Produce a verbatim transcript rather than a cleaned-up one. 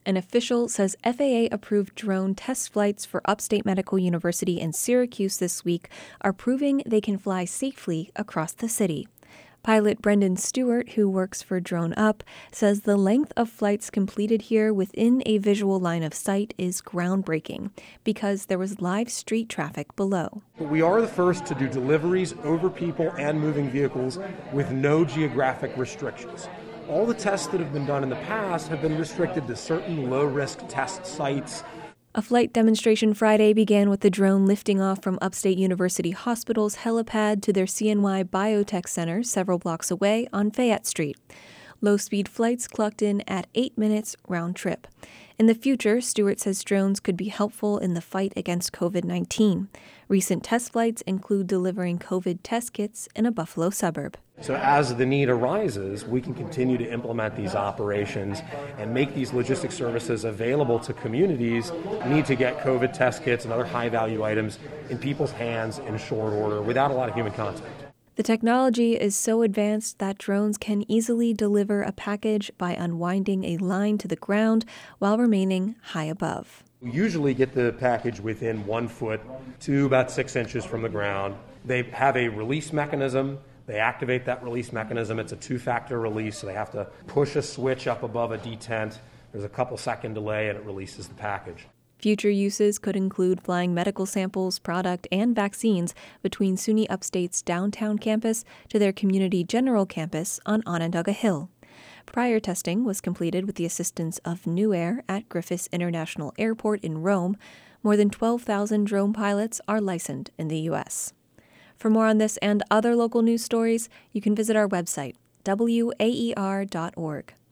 An official says F A A-approved drone test flights for Upstate Medical University in Syracuse this week are proving they can fly safely across the city. Pilot Brendan Stewart, who works for Drone Up, says the length of flights completed here within a visual line of sight is groundbreaking because there was live street traffic below. We are the first to do deliveries over people and moving vehicles with no geographic restrictions. All the tests that have been done in the past have been restricted to certain low-risk test sites. A flight demonstration Friday began with the drone lifting off from Upstate University Hospital's helipad to their C N Y Biotech Center several blocks away on Fayette Street. Low-speed flights clocked in at eight minutes round trip. In the future, Stewart says drones could be helpful in the fight against covid nineteen. Recent test flights include delivering COVID test kits in a Buffalo suburb. So as the need arises, we can continue to implement these operations and make these logistics services available to communities who need to get COVID test kits and other high-value items in people's hands in short order without a lot of human contact. The technology is so advanced that drones can easily deliver a package by unwinding a line to the ground while remaining high above. We usually get the package within one foot to about six inches from the ground. They have a release mechanism. They activate that release mechanism. It's a two-factor release, so they have to push a switch up above a detent. There's a couple second delay, and it releases the package. Future uses could include flying medical samples, product, and vaccines between SUNY Upstate's downtown campus to their community general campus on Onondaga Hill. Prior testing was completed with the assistance of NewAir at Griffiss International Airport in Rome. More than twelve thousand drone pilots are licensed in the U S. For more on this and other local news stories, you can visit our website, W A E R dot org.